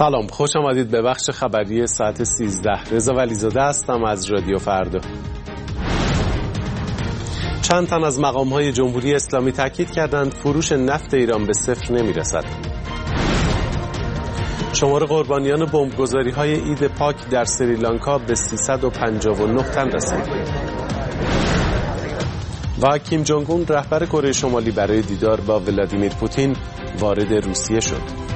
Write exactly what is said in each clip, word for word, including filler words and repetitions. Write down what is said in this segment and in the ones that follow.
سلام، خوش آمدید به بخش خبری ساعت سیزده. رضا ولیزاده هستم از رادیو فردا. چند تن از مقام‌های جمهوری اسلامی تاکید کردند فروش نفت ایران به صفر نمی‌رسد. شمار قربانیان بمبگذاری‌های عید پاک در سریلانکا به سیصد و پنجاه و نه تن رسید. و کیم جونگ اون رهبر کره شمالی برای دیدار با ولادیمیر پوتین وارد روسیه شد.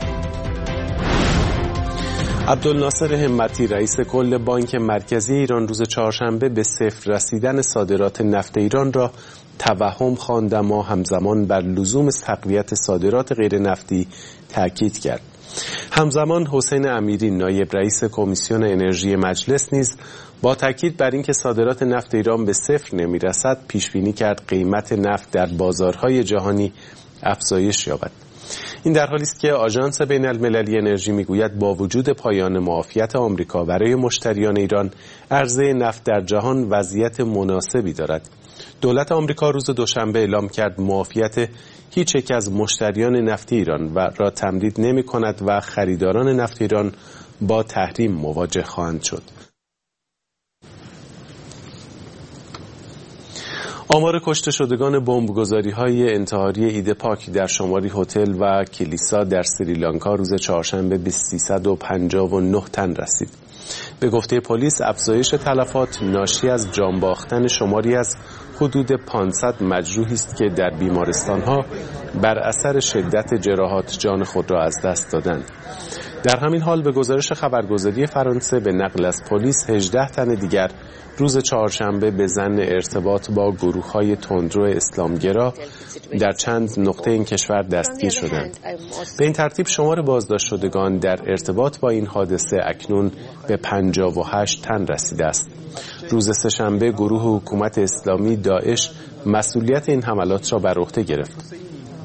عبدالناصر همتی رئیس کل بانک مرکزی ایران روز چهارشنبه به صفر رسیدن صادرات نفت ایران را توهم خواند، اما همزمان بر لزوم تقویت صادرات غیر نفتی تاکید کرد. همزمان حسین امیری نایب رئیس کمیسیون انرژی مجلس نیز با تاکید بر اینکه صادرات نفت ایران به صفر نمی‌رسد پیش بینی کرد قیمت نفت در بازارهای جهانی افزایش یابد. این در حالی است که آژانس بین المللی انرژی میگوید با وجود پایان معافیت آمریکا برای مشتریان ایران، عرضه نفت در جهان وضعیت مناسبی دارد. دولت آمریکا روز دوشنبه اعلام کرد معافیت هیچ یک از مشتریان نفتی ایران و را تمدید نمی کند و خریداران نفت ایران با تحریم مواجه خواهند شد. آمار کشته شدگان بمبگذاری‌های انتحاری عید پاک در شماری هتل و کلیسا در سریلانکا روز چهارشنبه به سیصد و پنجاه و نه تن رسید. به گفته پلیس افزایش تلفات ناشی از جان باختن شماری از حدود پانصد مجروحی است که در بیمارستان‌ها بر اثر شدت جراحات جان خود را از دست دادند. در همین حال به گزارش خبرگزاری فرانسه به نقل از پلیس هجده تن دیگر روز چهارشنبه به ظن ارتباط با گروه‌های تندرو اسلامگرا در چند نقطه این کشور دستگیر شدند. به این ترتیب شمار بازداشت شدگان در ارتباط با این حادثه اکنون به پنجاه و هشت تن رسیده است. روز سه‌شنبه گروه حکومت اسلامی داعش مسئولیت این حملات را بر عهده گرفت.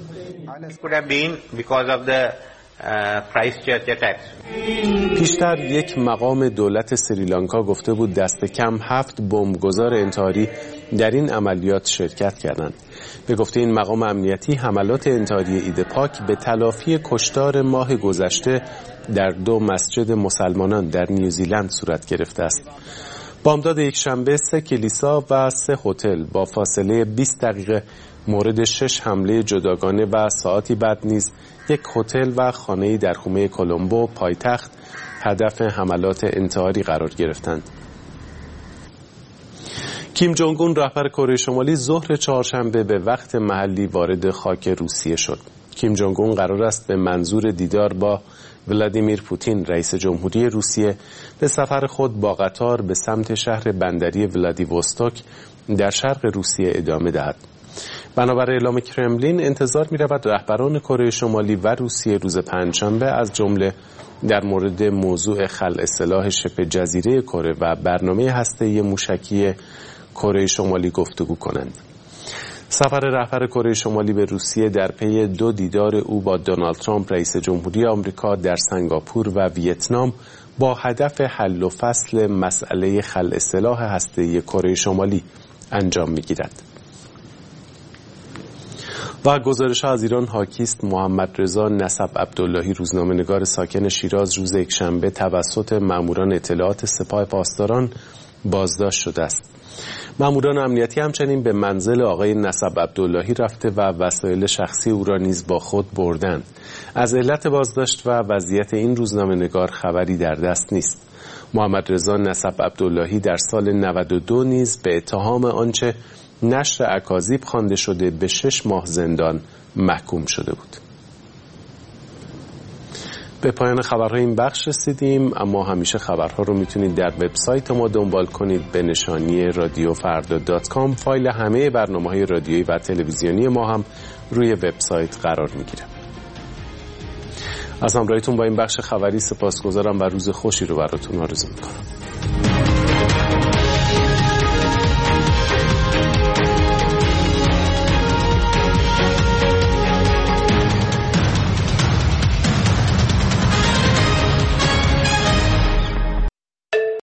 پیشتر یک مقام دولت سریلانکا گفته بود دست کم هفت بمبگذار انتحاری در این عملیات شرکت کردند. به گفته این مقام امنیتی، حملات انتحاری عید پاک به تلافی کشتار ماه گذشته در دو مسجد مسلمانان در نیوزیلند صورت گرفته است. بامداد یک شنبه سه کلیسا و سه هتل با فاصله بیست دقیقه مورد شش حمله جداگانه و ساعتی بعد نیز یک هتل و خانه‌ای در حومه کلمبو پایتخت هدف حملات انتحاری قرار گرفتند. کیم جونگ اون رهبر کره شمالی ظهر چهارشنبه به وقت محلی وارد خاک روسیه شد. کیم جونگ اون قرار است به منظور دیدار با ولادیمیر پوتین رئیس جمهوری روسیه به سفر خود با قطار به سمت شهر بندری ولادیوستوک در شرق روسیه ادامه دهد. بنابر اعلام کرملین انتظار می رود رهبران کره شمالی و روسیه روز پنجشنبه از جمله در مورد موضوع خلع سلاح شبه جزیره کره و برنامه هسته‌ای موشکی کره شمالی گفتگو کنند. سفر رهبر کره شمالی به روسیه در پی دو دیدار او با دونالد ترامپ رئیس جمهوری آمریکا در سنگاپور و ویتنام با هدف حل و فصل مسئله خلع سلاح هسته‌ای کره شمالی انجام می‌گیرد. و گزارش از ایران حاکی است محمد رضا نسب عبداللهی روزنامه‌نگار ساکن شیراز روز یکشنبه توسط ماموران اطلاعات سپاه پاسداران بازداشت شده است. ماموران امنیتی همچنین به منزل آقای نسب عبداللهی رفته و وسایل شخصی او را نیز با خود بردند. از علت بازداشت و وضعیت این روزنامه‌نگار خبری در دست نیست. محمد رضا نسب عبداللهی در سال نود و دو نیز به اتهام آنچه نشر اکاذیب خوانده شده به شش ماه زندان محکوم شده بود. به پایان خبرهای این بخش رسیدیم، اما همیشه خبرها رو میتونید در وبسایت ما دنبال کنید به نشانی رادیو فردا دات کام. فایل همه برنامه‌های رادیویی و تلویزیونی ما هم روی وبسایت قرار میگیره. از همراهیتون با این بخش خبری سپاسگزارم و روز خوشی رو براتون آرزو میکنم.